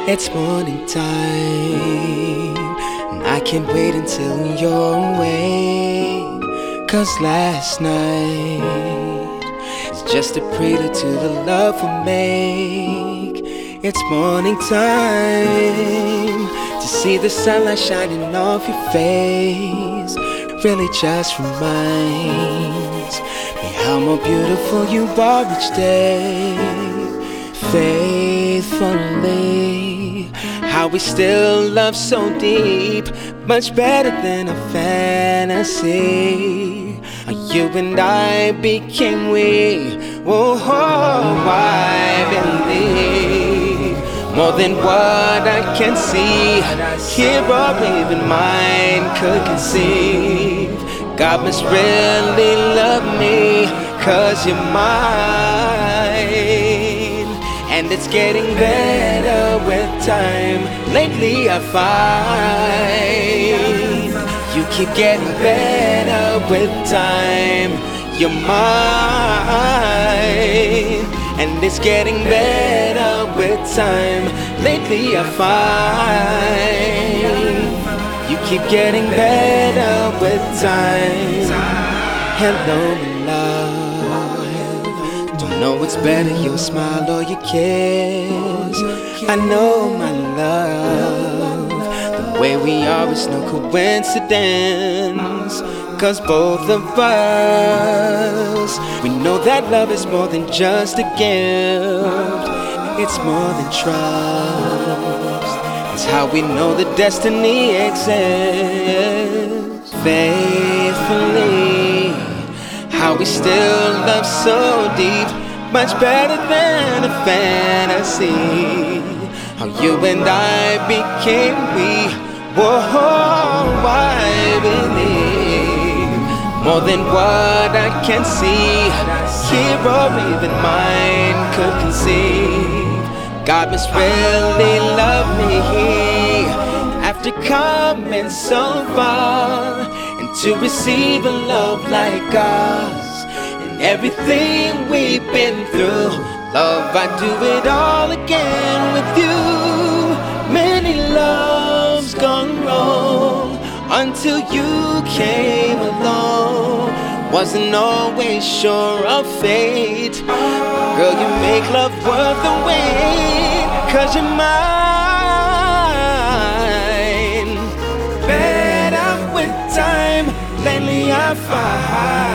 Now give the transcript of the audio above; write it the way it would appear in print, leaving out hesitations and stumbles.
It's morning time, and I can't wait until you're awake. 'Cause last night is just a prelude to the love we'll make. It's morning time to see the sunlight shining off your face. Really just reminds me how more beautiful you are each day. Faithfully, how we still love so deep, much better than a fantasy. You and I became we. Oh, I believe more than what I can see, hear or even mind could conceive. God must really love me, 'cause you're mine. And it's getting better with time. Lately I find you keep getting better with time. You're mine. And it's getting better with time. Lately I find you keep getting better with time. Hello, my love. Don't know what's better, your smile or your kiss. I know, my love, the way we are is no coincidence. 'Cause both of us, we know that love is more than just a gift. It's more than trust. It's how we know that destiny exists. Faithfully, how we still love so deep, much better than a fantasy. How you and I became we. Whoa, I believe more than what I can see, hear or even mind could conceive. God must really love me after coming so far, and to receive a love like ours and everything we've been through. Love, I'd do it all again with you. Many loves gone wrong until you came along. Wasn't always sure of fate. Girl, you make love worth the wait, 'cause you're mine. Better with time, lately I find